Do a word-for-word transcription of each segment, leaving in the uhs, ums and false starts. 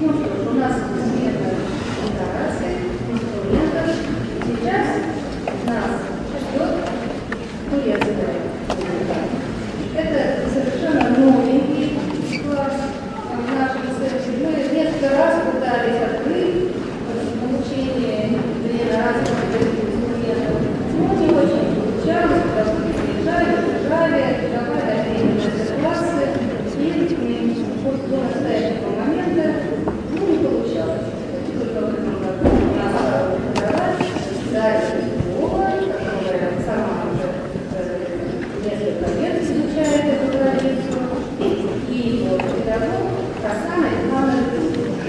Ну что ж, у нас смена интонаций, инструментов. Сейчас нас ждет турецкая. Это совершенно новенький класс в нашем центре. Мы несколько раз пытались открыть обучение для разных инструментов. Но не очень получалось, потому что приезжали, уезжали, давали отдельные мастер-классы. И вот до настоящего момента ну, не получалось. Только в этом году у нас стало преподавать Дарья Львова, которая сама уже несколько лет изучает эту традицию, и вот педагог Оксана Ивановна.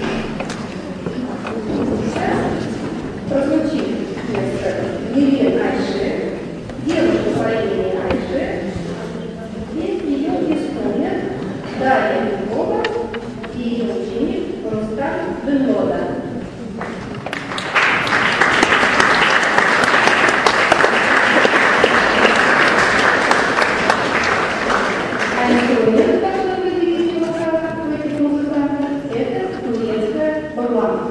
Сейчас прозвучит Елена Айше, девушка по имени Айше, здесь ее исполнят Дарья Львова и ее ученик Рустам Бенлода. А инструмент, который вы видите в руках у этих музыкантов, это турецкая барлама.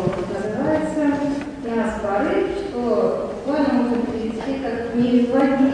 Называется «Нас порыв», что буквально можно перевести как «не изводить».